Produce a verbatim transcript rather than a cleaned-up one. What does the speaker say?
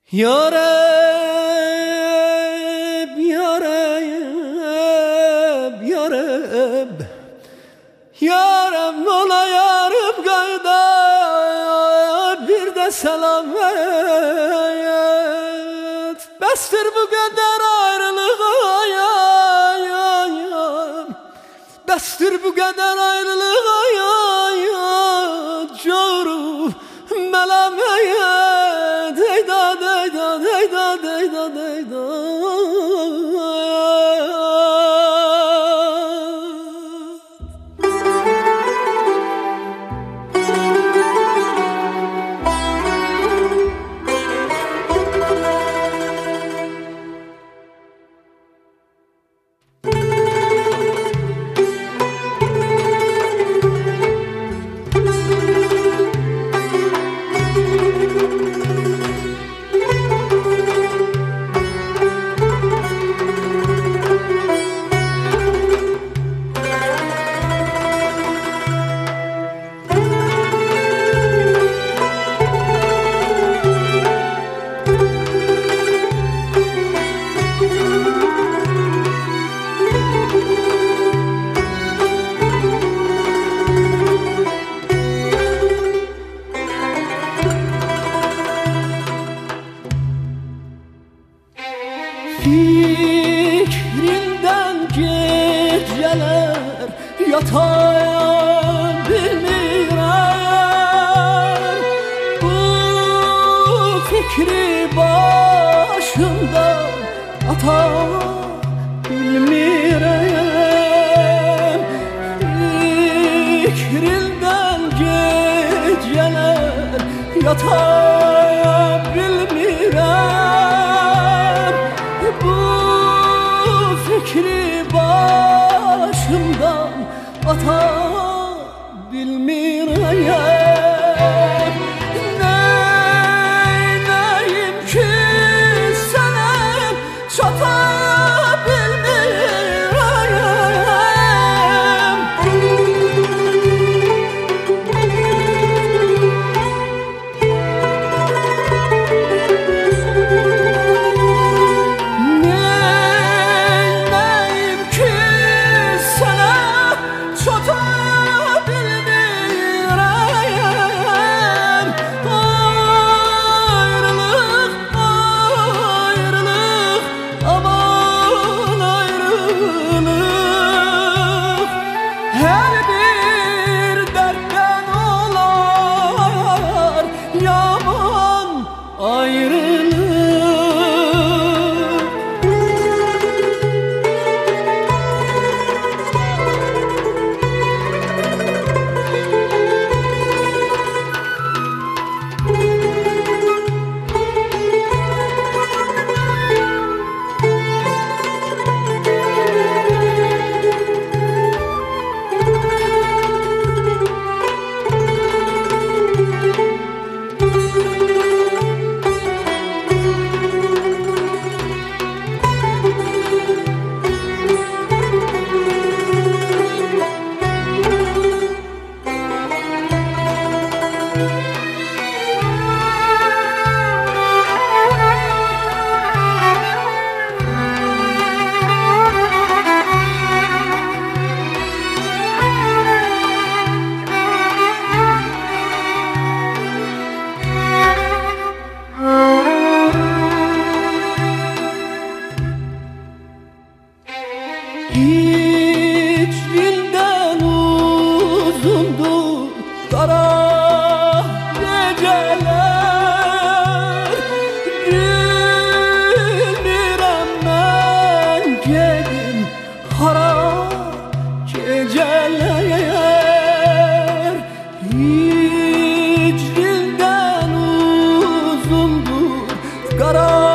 Ya Rab, Ya Rab, Ya Rab, Ya Rab, ola yarım gayda bir de selam et. Bestir bu kadar ayrılığa ya, ya, ya. Bestir bu kadar ayrılığa ya, ya. Coru melameyet eyda deyda deyda deyda deyda. Fikrinden geceler yatayan bilmirem. Bu fikri başımdan atan bilmirem. Fikrinden geceler yatayan bilmirem. Fikri başımdan atabilmireyim. Neyneyim ki sana çatabilmireyim. Hiçliğinden uzundur kara geceler. Bilmirem ben gelin kara geceler. Hiçliğinden uzundur kara